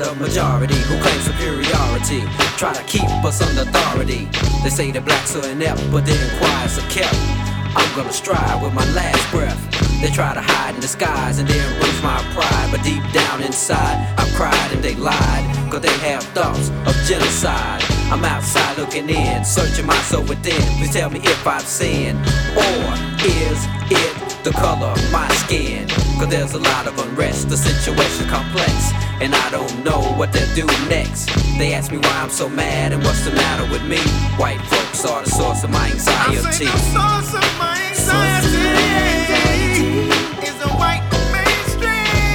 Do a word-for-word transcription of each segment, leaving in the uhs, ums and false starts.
the majority who claim superiority, try to keep us under authority. They say the blacks are inept, but their inquiries are kept. I'm gonna strive with my last breath. They try to hide in disguise and then bruise my pride, but deep down inside I've cried and they lied, cause they have thoughts of genocide. I'm outside looking in, searching my soul within. Please tell me if I've sinned, or is it the color of my skin? Cause there's a lot of unrest, the situation's complex, and I don't know what they'll do next. They ask me why I'm so mad and what's the matter with me. White folks are the source of my anxiety. I say the source of my anxiety is a white mainstream.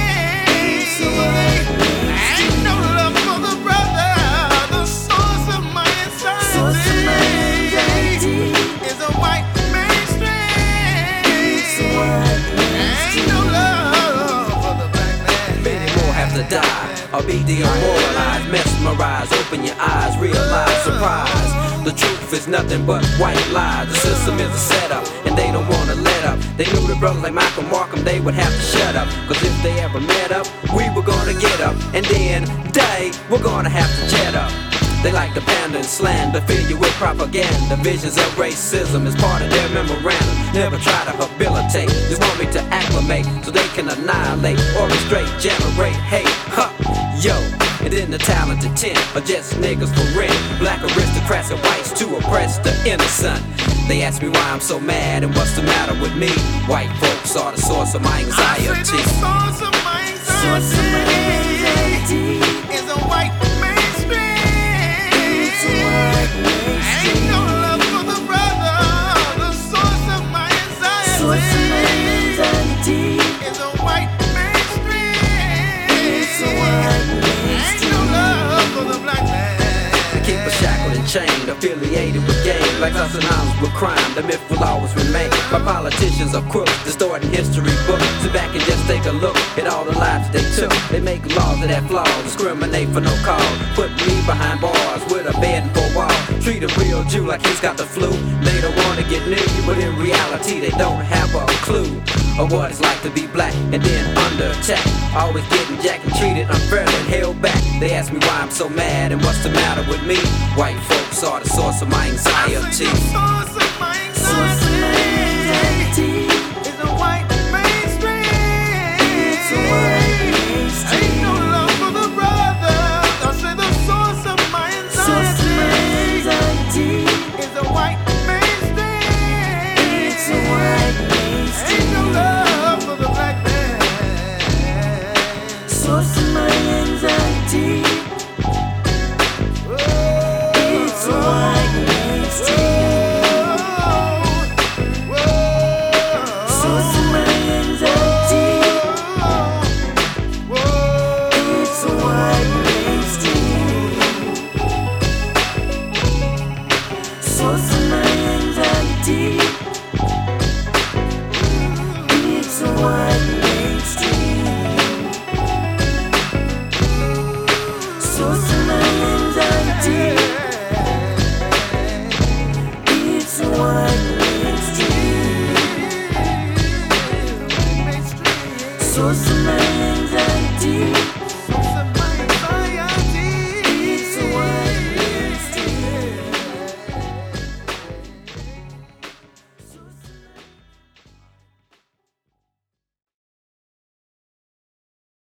Ain't no love for the brother. The source of my anxiety is a white mainstream. Ain't no love for the black man. Many more have to die or be demoralized, mesmerized. Open your eyes, realize, surprise. The truth is nothing but white lies. The system is a setup, and they don't wanna let up. They knew the brothers like Malcolm Markham, they would have to shut up. Cause if they ever met up, we were gonna get up. And then, they, we're gonna have to jet up. They like to pander and slander, fill you with propaganda. Visions of racism is part of their memorandum. Never try to habilitate, just want me to acclimate, so they can annihilate, orchestrate, generate hate. Huh, yo. And then the talented ten are just niggas for rent. Black aristocrats and whites to oppress the innocent. They ask me why I'm so mad and what's the matter with me. White folks are the source of my anxiety. I say the source of my anxiety is a white mainstream. Ain't no love for the brother. The source of my anxiety is a white mainstream. Ain't no love for the black man. They keep us shackled and chained, affiliated with gangs, like us synonymous with crime. The myth will always remain. My politicians are crooks, distorting history books. Sit back and just take a look at all the lives they took. They make laws that have flaws, discriminate for no cause. Put me behind bars with a bed and four walls. Treat a real Jew like he's got the flu. They don't wanna get near you, but in reality they don't have a clue of what it's like to be black and then under attack. Always getting jacked and treated unfairly and held back. They ask me why I'm so mad and what's the matter with me. White folks are the source of my anxiety. I say the source of my anxiety is a white mainstream. Ain't no love for the brother. I say the source of my anxiety